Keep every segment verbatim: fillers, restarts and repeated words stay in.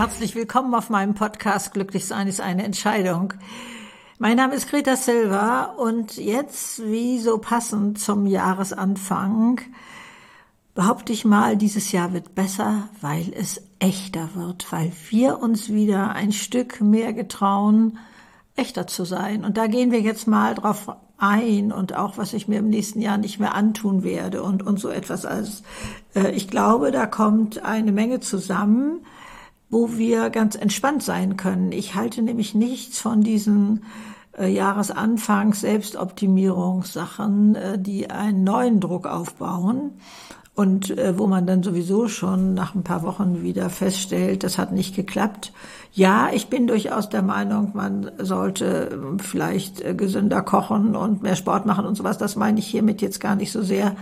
Herzlich willkommen auf meinem Podcast Glücklich sein ist eine Entscheidung. Mein Name ist Greta Silva und jetzt, wie so passend zum Jahresanfang, behaupte ich mal, dieses Jahr wird besser, weil es echter wird, weil wir uns wieder ein Stück mehr getrauen, echter zu sein. Und da gehen wir jetzt mal drauf ein und auch, was ich mir im nächsten Jahr nicht mehr antun werde und, und so etwas. Also, äh, ich glaube, da kommt eine Menge zusammen, wo wir ganz entspannt sein können. Ich halte nämlich nichts von diesen äh, Jahresanfangs Selbstoptimierungssachen, äh, die einen neuen Druck aufbauen und äh, wo man dann sowieso schon nach ein paar Wochen wieder feststellt, das hat nicht geklappt. Ja, ich bin durchaus der Meinung, man sollte vielleicht äh, gesünder kochen und mehr Sport machen und sowas. Das meine ich hiermit jetzt gar nicht so sehr.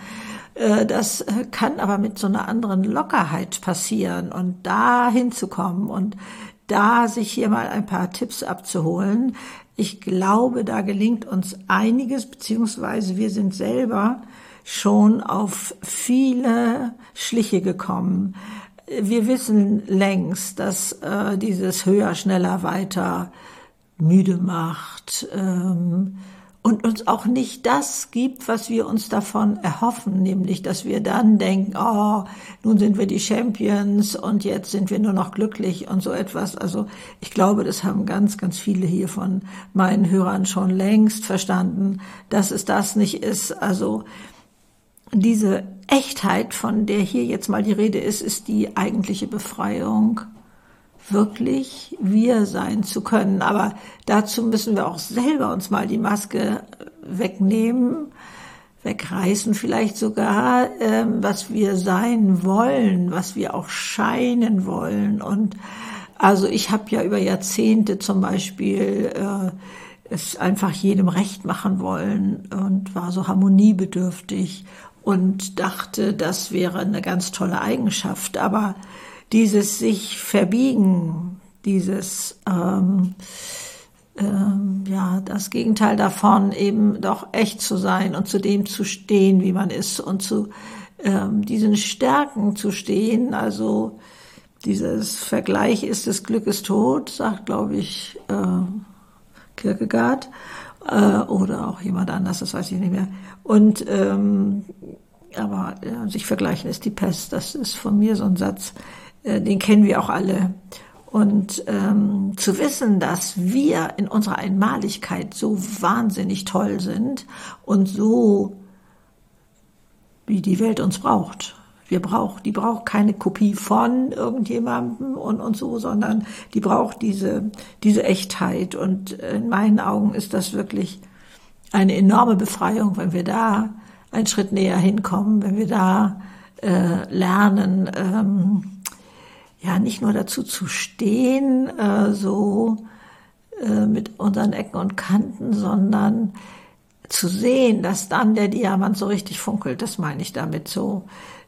Das kann aber mit so einer anderen Lockerheit passieren und da hinzukommen und da sich hier mal ein paar Tipps abzuholen. Ich glaube, da gelingt uns einiges, beziehungsweise wir sind selber schon auf viele Schliche gekommen. Wir wissen längst, dass äh, dieses höher, schneller, weiter müde macht, ähm, und uns auch nicht das gibt, was wir uns davon erhoffen, nämlich, dass wir dann denken, oh, nun sind wir die Champions und jetzt sind wir nur noch glücklich und so etwas. Also ich glaube, das haben ganz, ganz viele hier von meinen Hörern schon längst verstanden, dass es das nicht ist. Also diese Echtheit, von der hier jetzt mal die Rede ist, ist die eigentliche Befreiung, wirklich wir sein zu können. Aber dazu müssen wir auch selber uns mal die Maske wegnehmen, wegreißen vielleicht sogar, äh, was wir sein wollen, was wir auch scheinen wollen. Und also ich habe ja über Jahrzehnte zum Beispiel äh, es einfach jedem recht machen wollen und war so harmoniebedürftig und dachte, das wäre eine ganz tolle Eigenschaft. Aber dieses sich verbiegen, dieses, ähm, ähm, ja, das Gegenteil davon, eben doch echt zu sein und zu dem zu stehen, wie man ist und zu ähm, diesen Stärken zu stehen. Also dieses Vergleich ist des Glückes Tod, sagt, glaube ich, äh, Kierkegaard äh, oder auch jemand anders, das weiß ich nicht mehr. Und ähm, aber ja, sich vergleichen ist die Pest, das ist von mir so ein Satz. Den kennen wir auch alle. Und ähm, zu wissen, dass wir in unserer Einmaligkeit so wahnsinnig toll sind und so, wie die Welt uns braucht. Wir braucht, die braucht keine Kopie von irgendjemandem und, und so, sondern die braucht diese, diese Echtheit. Und in meinen Augen ist das wirklich eine enorme Befreiung, wenn wir da einen Schritt näher hinkommen, wenn wir da äh, lernen, ähm, ja, nicht nur dazu zu stehen, äh, so äh, mit unseren Ecken und Kanten, sondern zu sehen, dass dann der Diamant so richtig funkelt, das meine ich damit so.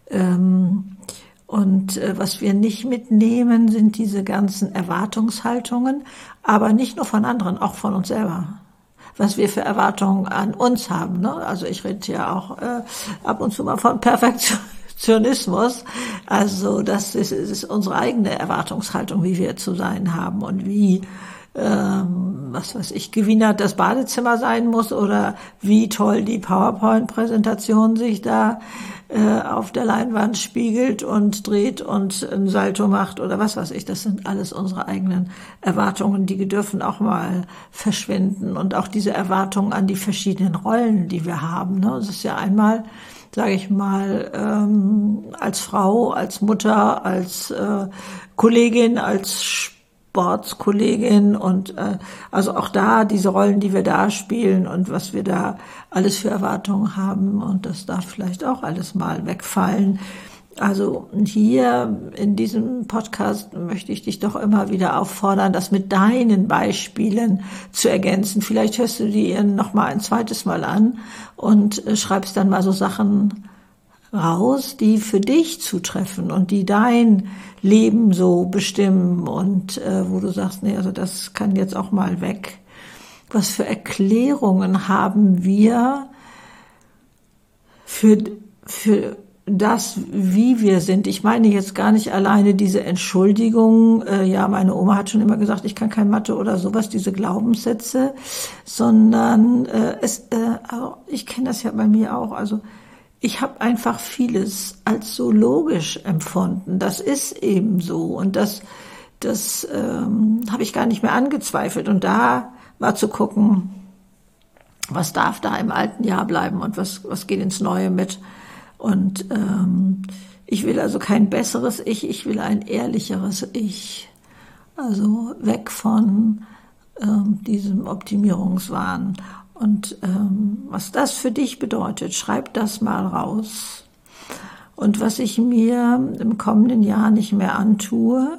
Ähm, und äh, was wir nicht mitnehmen, sind diese ganzen Erwartungshaltungen, aber nicht nur von anderen, auch von uns selber. Was wir für Erwartungen an uns haben, ne? Also ich rede ja auch äh, ab und zu mal von Perfektion. Zionismus, also das ist, ist unsere eigene Erwartungshaltung, wie wir zu sein haben und wie, ähm, was weiß ich, gewinnert das Badezimmer sein muss oder wie toll die PowerPoint-Präsentation sich da äh, auf der Leinwand spiegelt und dreht und ein Salto macht oder was weiß ich. Das sind alles unsere eigenen Erwartungen, die dürfen auch mal verschwinden und auch diese Erwartungen an die verschiedenen Rollen, die wir haben. Ne? Das ist ja einmal, sage ich mal, ähm, als Frau, als Mutter, als äh, Kollegin, als Sportskollegin und äh, also auch da diese Rollen, die wir da spielen und was wir da alles für Erwartungen haben und das darf vielleicht auch alles mal wegfallen. Also hier in diesem Podcast möchte ich dich doch immer wieder auffordern, das mit deinen Beispielen zu ergänzen. Vielleicht hörst du die noch mal ein zweites Mal an und schreibst dann mal so Sachen raus, die für dich zutreffen und die dein Leben so bestimmen und äh, wo du sagst, nee, also das kann jetzt auch mal weg. Was für Erklärungen haben wir für für das, wie wir sind. Ich meine jetzt gar nicht alleine diese Entschuldigung, äh, ja, meine Oma hat schon immer gesagt, ich kann kein Mathe oder sowas, diese Glaubenssätze, sondern äh, es, äh, ich kenne das ja bei mir auch, also ich habe einfach vieles als so logisch empfunden. Das ist eben so und das, das ähm, habe ich gar nicht mehr angezweifelt. Und da war zu gucken, was darf da im alten Jahr bleiben und was, was geht ins Neue mit. Und ähm, ich will also kein besseres Ich, ich will ein ehrlicheres Ich. Also weg von ähm, diesem Optimierungswahn. Und ähm, was das für dich bedeutet, schreib das mal raus. Und was ich mir im kommenden Jahr nicht mehr antue,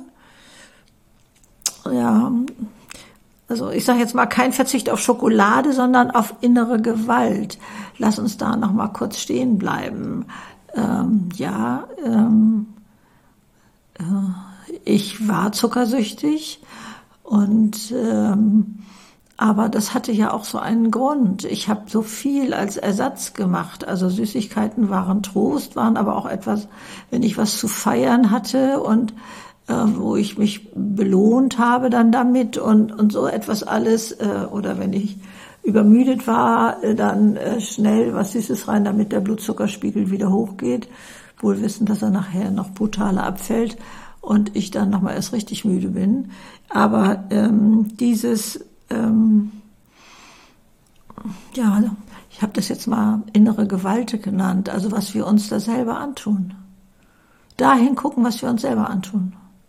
ja, also ich sage jetzt mal kein Verzicht auf Schokolade, sondern auf innere Gewalt. Lass uns da noch mal kurz stehen bleiben. Ähm, ja, ähm, äh, ich war zuckersüchtig und ähm, aber das hatte ja auch so einen Grund. Ich habe so viel als Ersatz gemacht. Also Süßigkeiten waren Trost, waren aber auch etwas, wenn ich was zu feiern hatte und äh, wo ich mich belohnt habe dann damit und, und so etwas alles. Äh, oder wenn ich übermüdet war, äh, dann äh, schnell was Süßes rein, damit der Blutzuckerspiegel wieder hochgeht. Wohl wissen, dass er nachher noch brutaler abfällt und ich dann nochmal erst richtig müde bin. Aber ähm, dieses Ähm, ja, ich habe das jetzt mal innere Gewalt genannt, also was wir uns da selber antun. Dahin gucken, was wir uns selber antun.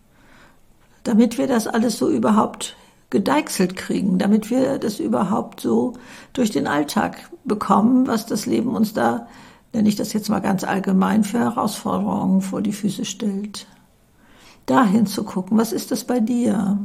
Damit wir das alles so überhaupt gedeichselt kriegen, damit wir das überhaupt so durch den Alltag bekommen, was das Leben uns da, nenne ich das jetzt mal ganz allgemein, für Herausforderungen vor die Füße stellt. Dahin zu gucken, was ist das bei dir?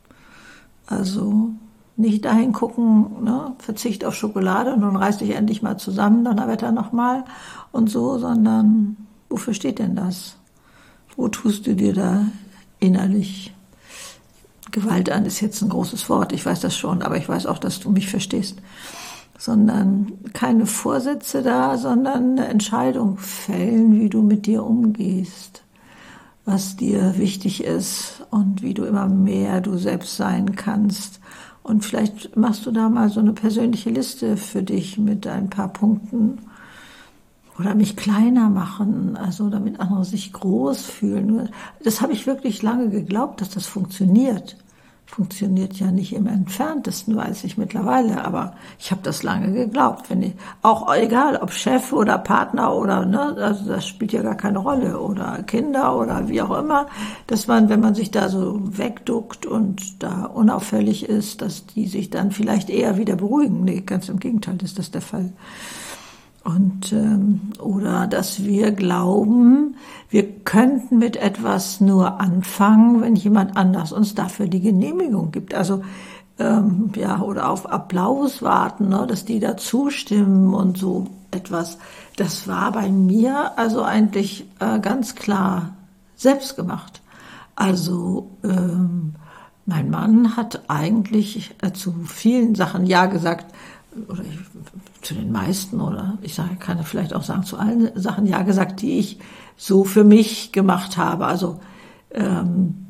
Also nicht dahin gucken, ne, Verzicht auf Schokolade und nun reiß dich endlich mal zusammen, Donnerwetter nochmal und so, sondern wofür steht denn das? Wo tust du dir da innerlich Gewalt an? Ist jetzt ein großes Wort, ich weiß das schon, aber ich weiß auch, dass du mich verstehst. Sondern keine Vorsätze da, sondern eine Entscheidung fällen, wie du mit dir umgehst, was dir wichtig ist und wie du immer mehr du selbst sein kannst. Und vielleicht machst du da mal so eine persönliche Liste für dich mit ein paar Punkten oder mich kleiner machen, also damit andere sich groß fühlen. Das habe ich wirklich lange geglaubt, dass das funktioniert. Funktioniert ja nicht im Entferntesten, weiß ich mittlerweile, aber ich habe das lange geglaubt. Wenn ich, auch egal, ob Chef oder Partner oder, ne, also das spielt ja gar keine Rolle, oder Kinder oder wie auch immer, dass man, wenn man sich da so wegduckt und da unauffällig ist, dass die sich dann vielleicht eher wieder beruhigen. Nee, ganz im Gegenteil ist das der Fall. Und ähm, oder dass wir glauben, wir könnten mit etwas nur anfangen, wenn jemand anders uns dafür die Genehmigung gibt. Also ähm, ja, oder auf Applaus warten, ne, dass die da zustimmen und so etwas. Das war bei mir also eigentlich äh, ganz klar selbst gemacht. Also ähm, mein Mann hat eigentlich äh, zu vielen Sachen ja gesagt, oder ich, zu den meisten, oder ich sage, kann vielleicht auch sagen, zu allen Sachen ja gesagt, die ich so für mich gemacht habe. Also ähm,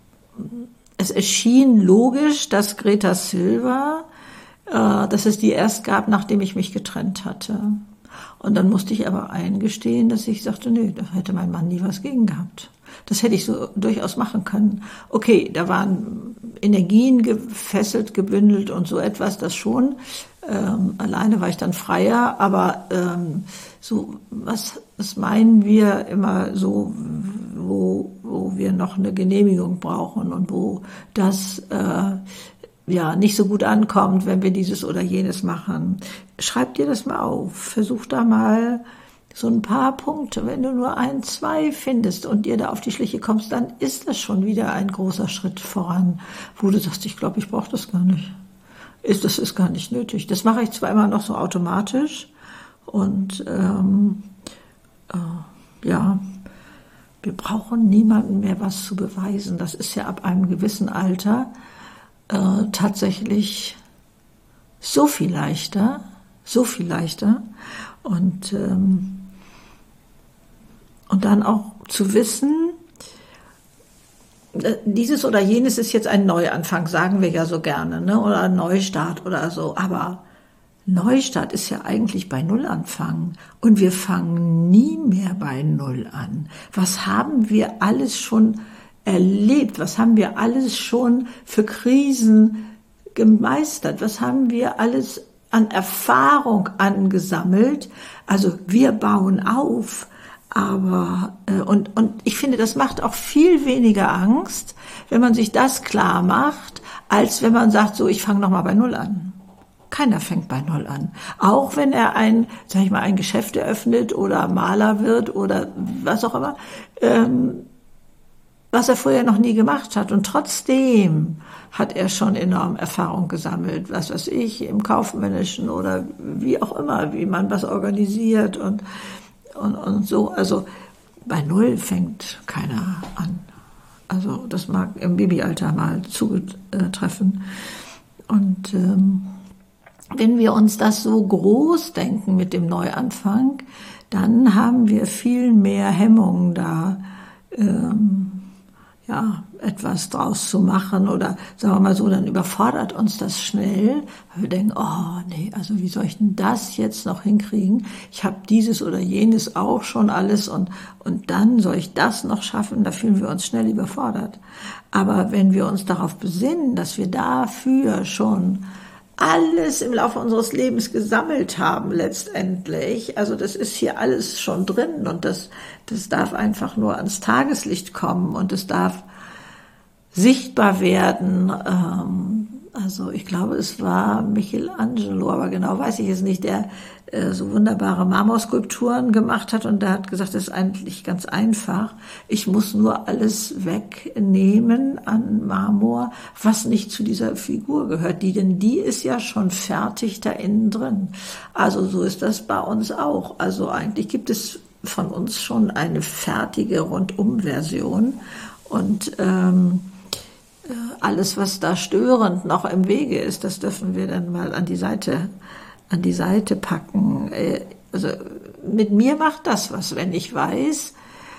es erschien logisch, dass Greta Silva, äh, dass es die erst gab, nachdem ich mich getrennt hatte. Und dann musste ich aber eingestehen, dass ich sagte, nee, da hätte mein Mann nie was gegen gehabt. Das hätte ich so durchaus machen können. Okay, da waren Energien gefesselt, gebündelt und so etwas, das schon. Ähm, alleine war ich dann freier, aber ähm, so was, was meinen wir immer so, wo, wo wir noch eine Genehmigung brauchen und wo das äh, ja nicht so gut ankommt, wenn wir dieses oder jenes machen. Schreib dir das mal auf, versuch da mal so ein paar Punkte, wenn du nur ein, zwei findest und dir da auf die Schliche kommst, dann ist das schon wieder ein großer Schritt voran, wo du sagst, ich glaube, ich brauche das gar nicht. Ist, das ist gar nicht nötig. Das mache ich zwar immer noch so automatisch und ähm, äh, ja, wir brauchen niemandem mehr was zu beweisen. Das ist ja ab einem gewissen Alter äh, tatsächlich so viel leichter, so viel leichter und ähm, Und dann auch zu wissen, dieses oder jenes ist jetzt ein Neuanfang, sagen wir ja so gerne, ne? Oder ein Neustart oder so. Aber Neustart ist ja eigentlich bei Null anfangen. Und wir fangen nie mehr bei Null an. Was haben wir alles schon erlebt? Was haben wir alles schon für Krisen gemeistert? Was haben wir alles an Erfahrung angesammelt? Also wir bauen auf. Aber, äh, und, und ich finde, das macht auch viel weniger Angst, wenn man sich das klar macht, als wenn man sagt, so, ich fange nochmal bei Null an. Keiner fängt bei Null an. Auch wenn er ein, sag ich mal, ein Geschäft eröffnet oder Maler wird oder was auch immer, ähm, was er vorher noch nie gemacht hat. Und trotzdem hat er schon enorm Erfahrung gesammelt, was weiß ich, im Kaufmännischen oder wie auch immer, wie man was organisiert und Und, und so, also bei Null fängt keiner an. Also das mag im Babyalter mal zutreffen. Und ähm, wenn wir uns das so groß denken mit dem Neuanfang, dann haben wir viel mehr Hemmungen da, ähm, ja, etwas draus zu machen oder sagen wir mal so, dann überfordert uns das schnell, weil wir denken, oh nee, also wie soll ich denn das jetzt noch hinkriegen? Ich habe dieses oder jenes auch schon alles und, und dann soll ich das noch schaffen? Da fühlen wir uns schnell überfordert. Aber wenn wir uns darauf besinnen, dass wir dafür schon alles im Laufe unseres Lebens gesammelt haben letztendlich. Also das ist hier alles schon drin und das, das darf einfach nur ans Tageslicht kommen und es darf sichtbar werden. Also ich glaube, es war Michelangelo, aber genau weiß ich es nicht, der so wunderbare Marmorskulpturen gemacht hat und der hat gesagt, das ist eigentlich ganz einfach. Ich muss nur alles wegnehmen an Marmor, was nicht zu dieser Figur gehört. Die, denn die ist ja schon fertig da innen drin. Also so ist das bei uns auch. Also eigentlich gibt es von uns schon eine fertige Rundum-Version und ähm, alles, was da störend noch im Wege ist, das dürfen wir dann mal an die Seite an die Seite packen. Also mit mir macht das was, wenn ich weiß,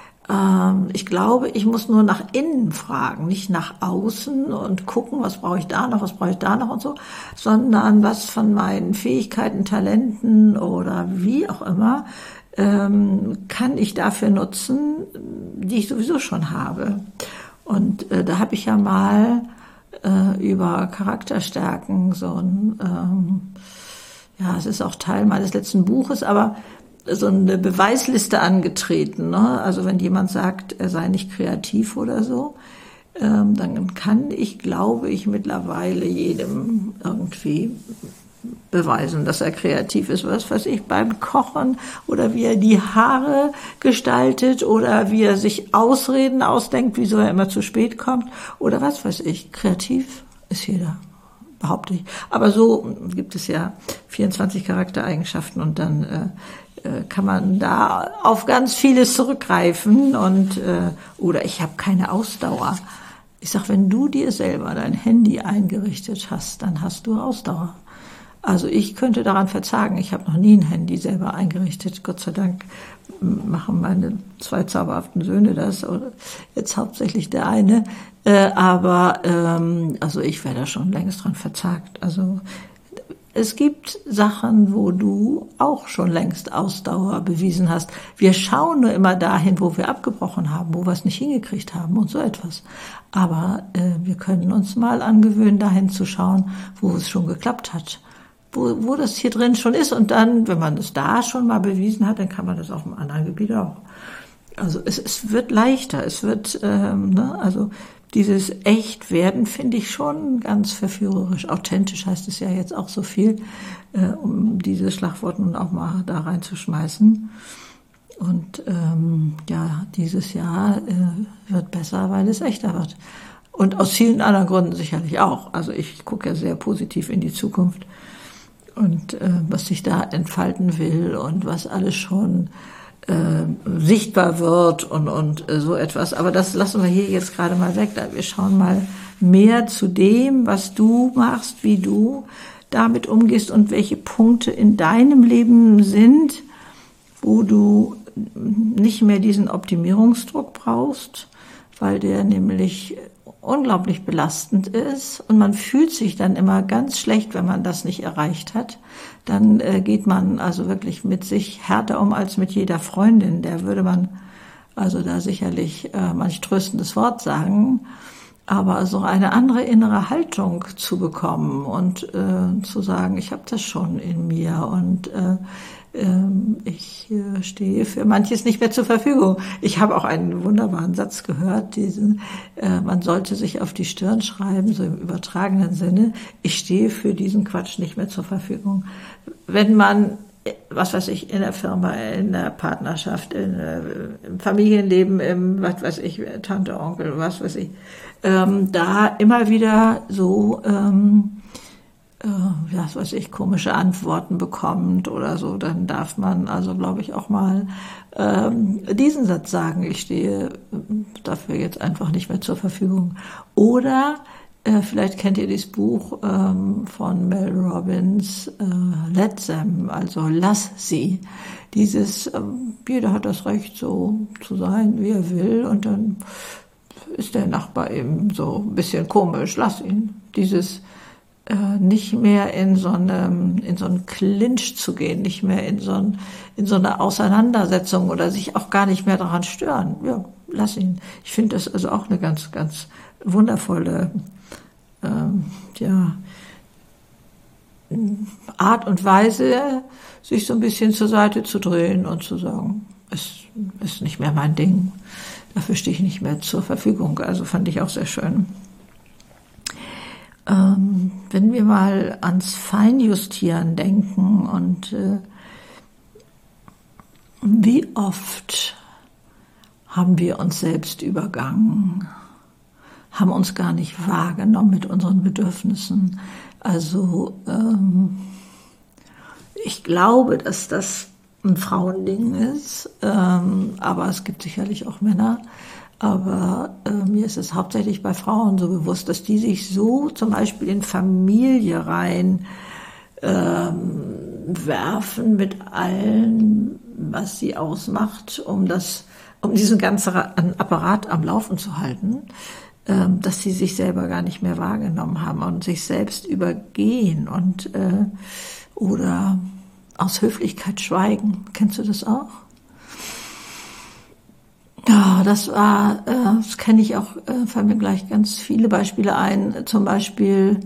ähm, ich glaube, ich muss nur nach innen fragen, nicht nach außen und gucken, was brauche ich da noch, was brauche ich da noch und so, sondern was von meinen Fähigkeiten, Talenten oder wie auch immer ähm, kann ich dafür nutzen, die ich sowieso schon habe. Und äh, da habe ich ja mal äh, über Charakterstärken so ein ähm, ja, es ist auch Teil meines letzten Buches, aber so eine Beweisliste angetreten, ne? Also wenn jemand sagt, er sei nicht kreativ oder so, ähm, dann kann ich, glaube ich, mittlerweile jedem irgendwie beweisen, dass er kreativ ist. Was weiß ich, beim Kochen oder wie er die Haare gestaltet oder wie er sich Ausreden ausdenkt, wieso er immer zu spät kommt oder was weiß ich. Kreativ ist jeder. Behaupte ich. Aber so gibt es ja vierundzwanzig Charaktereigenschaften und dann äh, äh, kann man da auf ganz vieles zurückgreifen und äh, oder ich habe keine Ausdauer. Ich sag, wenn du dir selber dein Handy eingerichtet hast, dann hast du Ausdauer. Also ich könnte daran verzagen. Ich habe noch nie ein Handy selber eingerichtet. Gott sei Dank machen meine zwei zauberhaften Söhne das, oder jetzt hauptsächlich der eine. Äh, aber ähm, also ich wäre da schon längst dran verzagt. Also es gibt Sachen, wo du auch schon längst Ausdauer bewiesen hast. Wir schauen nur immer dahin, wo wir abgebrochen haben, wo wir es nicht hingekriegt haben und so etwas. Aber äh, wir können uns mal angewöhnen, dahin zu schauen, wo es schon geklappt hat. Wo, wo das hier drin schon ist und dann, wenn man es da schon mal bewiesen hat, dann kann man das auf einem anderen Gebiet auch. Also es, es wird leichter, es wird, ähm, ne, also dieses Echtwerden finde ich schon ganz verführerisch. Authentisch heißt es ja jetzt auch so viel, äh, um diese Schlagworte nun auch mal da reinzuschmeißen. Und ähm, ja, dieses Jahr äh, wird besser, weil es echter wird. Und aus vielen anderen Gründen sicherlich auch. Also ich gucke ja sehr positiv in die Zukunft. Und äh, was sich da entfalten will und was alles schon äh, sichtbar wird und, und äh, so etwas. Aber das lassen wir hier jetzt gerade mal weg. Wir schauen mal mehr zu dem, was du machst, wie du damit umgehst und welche Punkte in deinem Leben sind, wo du nicht mehr diesen Optimierungsdruck brauchst, weil der nämlich unglaublich belastend ist und man fühlt sich dann immer ganz schlecht, wenn man das nicht erreicht hat. Dann äh, geht man also wirklich mit sich härter um als mit jeder Freundin. Der würde man also da sicherlich äh, manch tröstendes Wort sagen. Aber so eine andere innere Haltung zu bekommen und äh, zu sagen, ich habe das schon in mir und äh, äh, ich äh, stehe für manches nicht mehr zur Verfügung. Ich habe auch einen wunderbaren Satz gehört, diesen, äh, man sollte sich auf die Stirn schreiben, so im übertragenen Sinne, ich stehe für diesen Quatsch nicht mehr zur Verfügung. Wenn man, was weiß ich, in der Firma, in der Partnerschaft, in, äh, im Familienleben, im, was weiß ich, Tante, Onkel, was weiß ich, ähm, da immer wieder so, ähm, äh, was weiß ich, komische Antworten bekommt oder so, dann darf man also, glaube ich, auch mal ähm, diesen Satz sagen, ich stehe dafür jetzt einfach nicht mehr zur Verfügung. Oder äh, vielleicht kennt ihr dieses Buch ähm, von Mel Robbins, äh, Let Them, also lass sie. Dieses, ähm, jeder hat das Recht, so zu sein, wie er will, und dann ist der Nachbar eben so ein bisschen komisch, lass ihn. Dieses äh, nicht mehr in so einem, in so einen Clinch zu gehen, nicht mehr in so, ein, in so eine Auseinandersetzung oder sich auch gar nicht mehr daran stören. Ja, lass ihn. Ich finde das also auch eine ganz, ganz wundervolle ähm, ja, Art und Weise, sich so ein bisschen zur Seite zu drehen und zu sagen, es ist nicht mehr mein Ding. Dafür stehe ich nicht mehr zur Verfügung. Also fand ich auch sehr schön. Ähm, wenn wir mal ans Feinjustieren denken und äh, wie oft haben wir uns selbst übergangen, haben uns gar nicht wahrgenommen mit unseren Bedürfnissen. Also ähm, ich glaube, dass das ein Frauending ist, ähm, aber es gibt sicherlich auch Männer. Aber äh, mir ist es hauptsächlich bei Frauen so bewusst, dass die sich so zum Beispiel in Familie rein ähm, werfen mit allem, was sie ausmacht, um das, um diesen ganzen Apparat am Laufen zu halten, ähm, dass sie sich selber gar nicht mehr wahrgenommen haben und sich selbst übergehen und äh, oder aus Höflichkeit schweigen. Kennst du das auch? Ja, das war, äh, das kenne ich auch, äh, fallen mir gleich ganz viele Beispiele ein. Zum Beispiel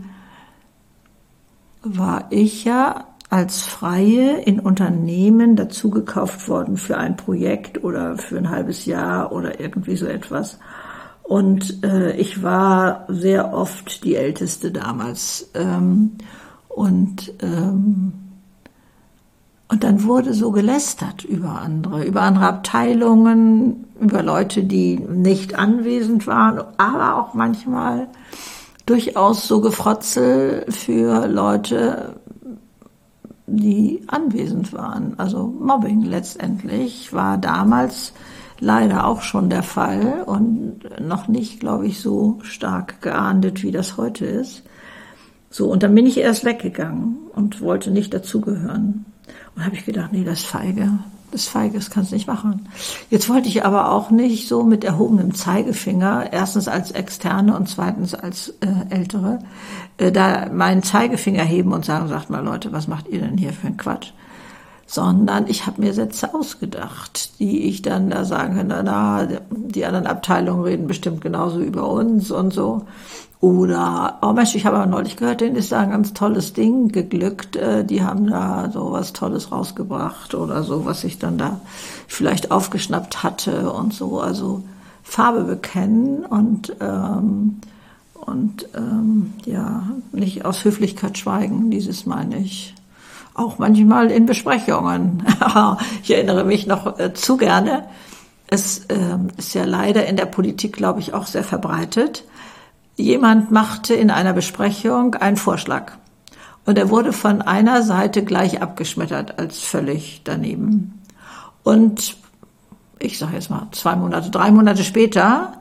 war ich ja als Freie in Unternehmen dazugekauft worden für ein Projekt oder für ein halbes Jahr oder irgendwie so etwas. Und äh, ich war sehr oft die Älteste damals. Ähm, und ähm, Und dann wurde so gelästert über andere, über andere Abteilungen, über Leute, die nicht anwesend waren, aber auch manchmal durchaus so Gefrotzel für Leute, die anwesend waren. Also Mobbing letztendlich war damals leider auch schon der Fall und noch nicht, glaube ich, so stark geahndet, wie das heute ist. So, und dann bin ich erst weggegangen und wollte nicht dazugehören. Und habe ich gedacht, nee, das ist feige, das ist feige, das kannst du nicht machen. Jetzt wollte ich aber auch nicht so mit erhobenem Zeigefinger, erstens als Externe und zweitens als äh, Ältere, äh, da meinen Zeigefinger heben und sagen, sagt mal Leute, was macht ihr denn hier für einen Quatsch? Sondern ich habe mir Sätze ausgedacht, die ich dann da sagen kann, na, die anderen Abteilungen reden bestimmt genauso über uns und so. Oder, oh Mensch, ich habe aber neulich gehört, denen ist da ein ganz tolles Ding geglückt, die haben da so was Tolles rausgebracht oder so, was ich dann da vielleicht aufgeschnappt hatte und so. Also Farbe bekennen und, ähm, und ähm, ja, nicht aus Höflichkeit schweigen, dieses meine ich. Auch manchmal in Besprechungen. Ich erinnere mich noch äh, zu gerne. Es äh, ist ja leider in der Politik, glaube ich, auch sehr verbreitet. Jemand machte in einer Besprechung einen Vorschlag und er wurde von einer Seite gleich abgeschmettert als völlig daneben. Und ich sage jetzt mal zwei Monate, drei Monate später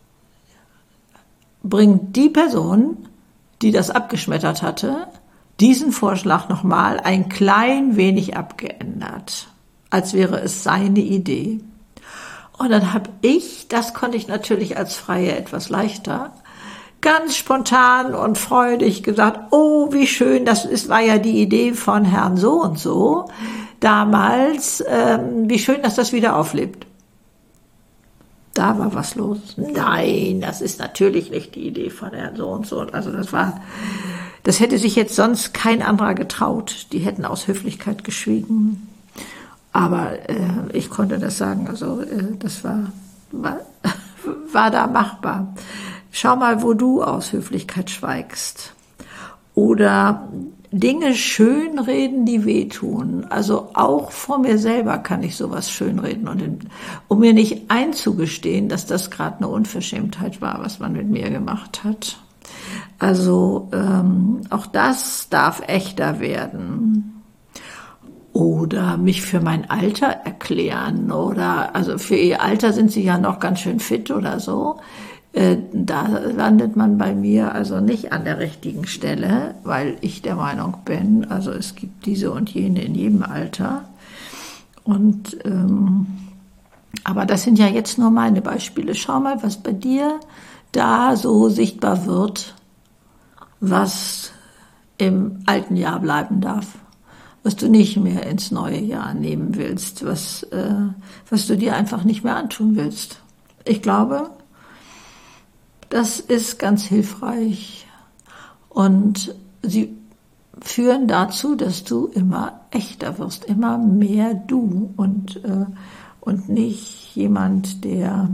bringt die Person, die das abgeschmettert hatte, diesen Vorschlag nochmal ein klein wenig abgeändert. als wäre es seine Idee. Und dann habe ich, das konnte ich natürlich als Freie etwas leichter, ganz spontan und freudig gesagt, oh, wie schön, das ist, war ja die Idee von Herrn so und so damals, ähm, wie schön, dass das wieder auflebt. Da war was los. Nein, das ist natürlich nicht die Idee von Herrn so und so. Also das war, das hätte sich jetzt sonst kein anderer getraut. Die hätten aus Höflichkeit geschwiegen. Aber äh, ich konnte das sagen, also äh, das war, war, war da machbar. Schau mal, wo du aus Höflichkeit schweigst. Oder Dinge schönreden, die wehtun. Also auch vor mir selber kann ich sowas schönreden. Und in, um mir nicht einzugestehen, dass das gerade eine Unverschämtheit war, was man mit mir gemacht hat. Also ähm, auch das darf echter werden. Oder mich für mein Alter erklären. Oder also für ihr Alter sind sie ja noch ganz schön fit oder so. Da landet man bei mir also nicht an der richtigen Stelle, weil ich der Meinung bin, also es gibt diese und jene in jedem Alter. Und ähm, aber das sind ja jetzt nur meine Beispiele. Schau mal, was bei dir da so sichtbar wird, was im alten Jahr bleiben darf, was du nicht mehr ins neue Jahr nehmen willst, was, äh, was du dir einfach nicht mehr antun willst. Ich glaube, das ist ganz hilfreich und sie führen dazu, dass du immer echter wirst, immer mehr du und, äh, und nicht jemand, der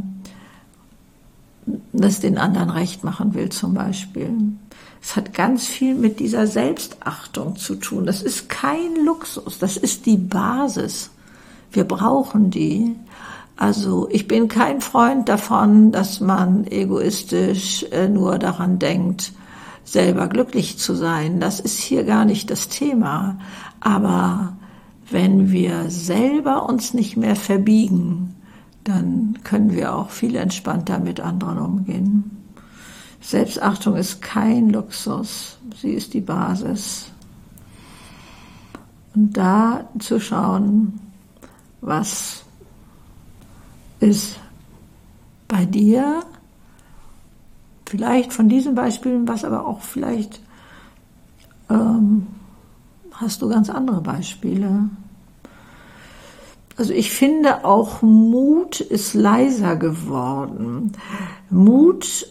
das den anderen recht machen will zum Beispiel. Es hat ganz viel mit dieser Selbstachtung zu tun. Das ist kein Luxus, das ist die Basis. Wir brauchen die. Also ich bin kein Freund davon, dass man egoistisch äh, nur daran denkt, selber glücklich zu sein. Das ist hier gar nicht das Thema. Aber wenn wir selber uns nicht mehr verbiegen, dann können wir auch viel entspannter mit anderen umgehen. Selbstachtung ist kein Luxus, sie ist die Basis. Und da zu schauen, was ist bei dir, vielleicht von diesen Beispielen, was aber auch vielleicht ähm, hast du ganz andere Beispiele. Also ich finde auch Mut ist leiser geworden. Mut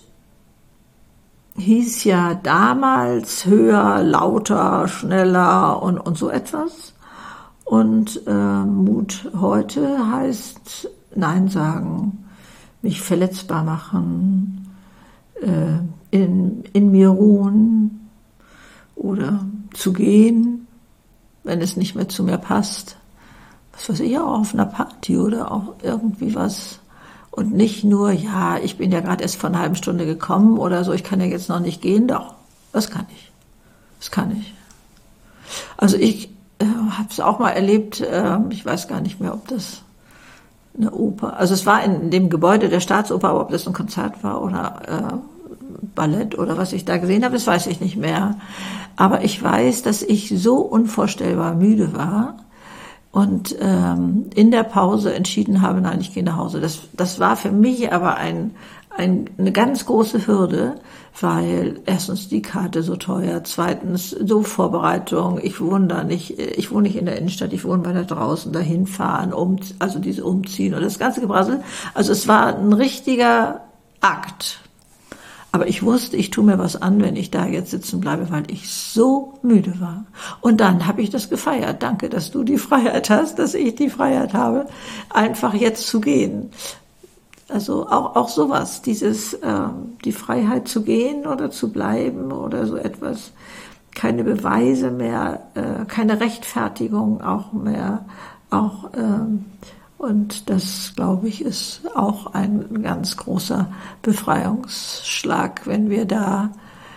hieß ja damals höher, lauter, schneller und, und so etwas. Und äh, Mut heute heißt Nein sagen, mich verletzbar machen, äh, in, in mir ruhen oder zu gehen, wenn es nicht mehr zu mir passt. Was weiß ich, auch auf einer Party oder auch irgendwie was. Und nicht nur, ja, ich bin ja gerade erst vor einer halben Stunde gekommen oder so, ich kann ja jetzt noch nicht gehen. Doch, das kann ich. Das kann ich. Also ich äh, habe es auch mal erlebt, äh, ich weiß gar nicht mehr, ob das eine Oper, also es war in dem Gebäude der Staatsoper, aber ob das ein Konzert war oder äh, Ballett oder was ich da gesehen habe, das weiß ich nicht mehr. Aber ich weiß, dass ich so unvorstellbar müde war und ähm, in der Pause entschieden habe, nein, ich gehe nach Hause. Das, das war für mich aber ein, ein, eine ganz große Hürde, weil erstens die Karte so teuer, zweitens so Vorbereitung, ich wohne da nicht, ich wohne nicht in der Innenstadt, ich wohne weiter draußen, dahin fahren, um, also diese Umziehen und das ganze Gebrassel. Also es war ein richtiger Akt. Aber ich wusste, ich tue mir was an, wenn ich da jetzt sitzen bleibe, weil ich so müde war. Und dann habe ich das gefeiert. Danke, dass du die Freiheit hast, dass ich die Freiheit habe, einfach jetzt zu gehen. Also auch, auch sowas, dieses, äh, die Freiheit zu gehen oder zu bleiben oder so etwas. Keine Beweise mehr, äh, keine Rechtfertigung auch mehr, auch, ähm, und das, glaube ich, ist auch ein ganz großer Befreiungsschlag, wenn wir da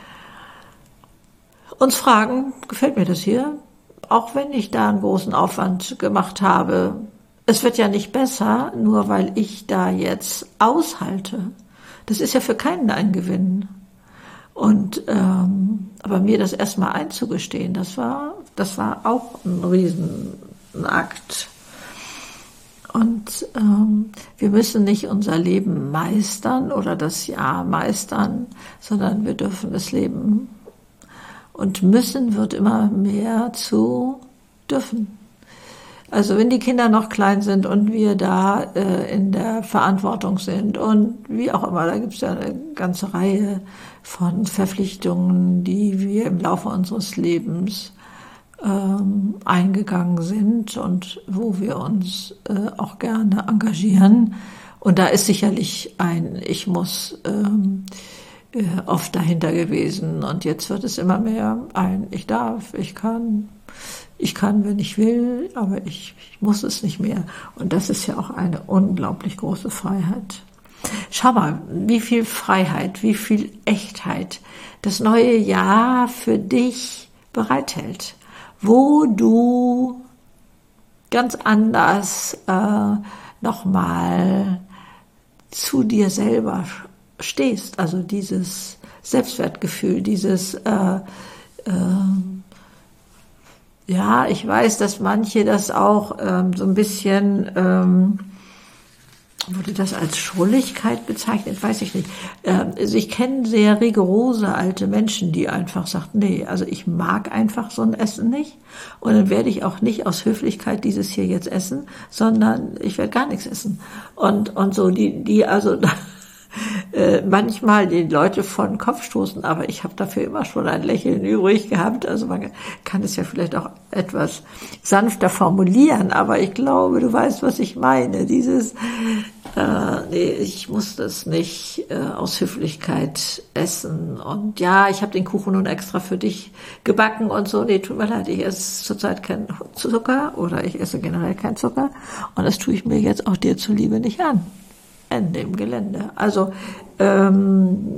uns fragen, gefällt mir das hier? Auch wenn ich da einen großen Aufwand gemacht habe, es wird ja nicht besser, nur weil ich da jetzt aushalte. Das ist ja für keinen ein Gewinn. Und ähm, aber mir das erstmal einzugestehen, das war, das war auch ein Riesenakt. Und ähm, wir müssen nicht unser Leben meistern oder das Jahr meistern, sondern wir dürfen es leben. Und müssen wird immer mehr zu dürfen. Also wenn die Kinder noch klein sind und wir da äh, in der Verantwortung sind und wie auch immer, da gibt es ja eine ganze Reihe von Verpflichtungen, die wir im Laufe unseres Lebens ähm, eingegangen sind und wo wir uns äh, auch gerne engagieren. Und da ist sicherlich ein Ich muss ähm, äh, oft dahinter gewesen. Und jetzt wird es immer mehr ein Ich darf, ich kann. Ich kann, wenn ich will, aber ich, ich muss es nicht mehr. Und das ist ja auch eine unglaublich große Freiheit. Schau mal, wie viel Freiheit, wie viel Echtheit das neue Jahr für dich bereithält. Wo du ganz anders äh, nochmal zu dir selber stehst. Also dieses Selbstwertgefühl, dieses äh, äh, ja, ich weiß, dass manche das auch ähm, so ein bisschen, ähm, wurde das als Schrulligkeit bezeichnet, weiß ich nicht. Ähm, also ich kenne sehr rigorose alte Menschen, die einfach sagen, nee, also ich mag einfach so ein Essen nicht und dann werde ich auch nicht aus Höflichkeit dieses hier jetzt essen, sondern ich werde gar nichts essen. Und und so, die, die also Äh, manchmal die Leute vor den Kopf stoßen, aber ich habe dafür immer schon ein Lächeln übrig gehabt. Also man kann es ja vielleicht auch etwas sanfter formulieren, aber ich glaube, du weißt, was ich meine. Dieses, äh, nee, ich muss das nicht äh, aus Höflichkeit essen. Und ja, ich habe den Kuchen nun extra für dich gebacken und so. Nee, tut mir leid, ich esse zurzeit keinen Zucker oder ich esse generell keinen Zucker. Und das tue ich mir jetzt auch dir zuliebe nicht an. In dem Gelände. Also ähm,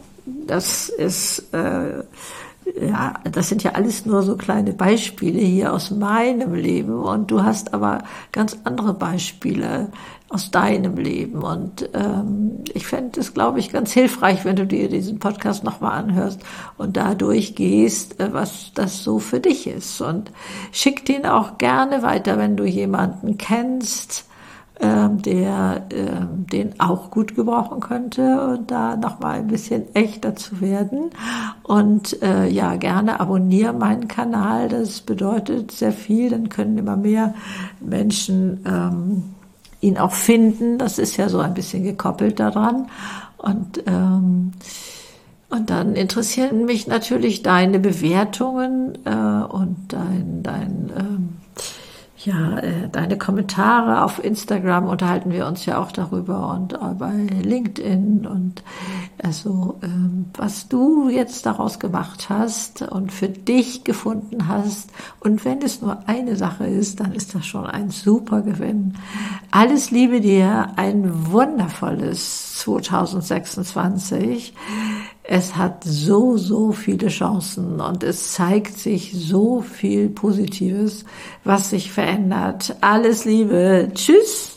das ist äh, ja, das sind ja alles nur so kleine Beispiele hier aus meinem Leben und du hast aber ganz andere Beispiele aus deinem Leben und ähm, ich fände es, glaube ich, ganz hilfreich, wenn du dir diesen Podcast nochmal anhörst und da durchgehst, äh, was das so für dich ist und schick den auch gerne weiter, wenn du jemanden kennst, Ähm, der ähm, den auch gut gebrauchen könnte und da noch mal ein bisschen echter zu werden. Und äh, ja, gerne abonniere meinen Kanal. Das bedeutet sehr viel. Dann können immer mehr Menschen ähm, ihn auch finden. Das ist ja so ein bisschen gekoppelt daran. Und ähm, und dann interessieren mich natürlich deine Bewertungen äh, und dein dein ähm, Ja, äh, deine Kommentare auf Instagram unterhalten wir uns ja auch darüber und äh, bei LinkedIn und also ähm, was du jetzt daraus gemacht hast und für dich gefunden hast und wenn es nur eine Sache ist, dann ist das schon ein super Gewinn. Alles Liebe dir, ein wundervolles zwanzig sechsundzwanzig. Es hat so, so viele Chancen und es zeigt sich so viel Positives, was sich verändert. Alles Liebe. Tschüss.